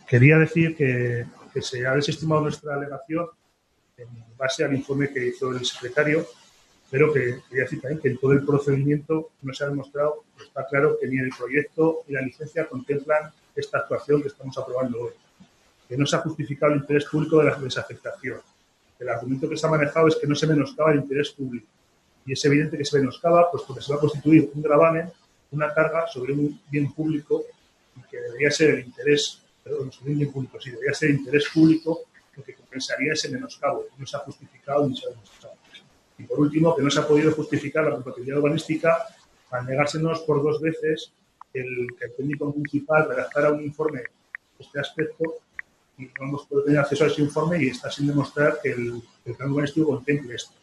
Quería decir que se ha desestimado nuestra alegación en base al informe que hizo el secretario, pero que quería decir también que en todo el procedimiento no se ha demostrado, está claro que ni el proyecto ni la licencia contemplan esta actuación que estamos aprobando hoy, que no se ha justificado el interés público de la desafectación. El argumento que se ha manejado es que no se menoscaba el interés público. Y es evidente que se menoscaba, pues porque se va a constituir un gravamen, una carga sobre un bien público y que debería ser el interés, perdón, sobre un bien público, sí, debería ser el interés público lo que compensaría ese menoscabo. No se ha justificado ni se ha demostrado. Y por último, que no se ha podido justificar la compatibilidad urbanística al negársenos por 2 veces que el técnico municipal redactara un informe de este aspecto y no hemos podido tener acceso a ese informe y está sin demostrar que el plan urbanístico contemple esto.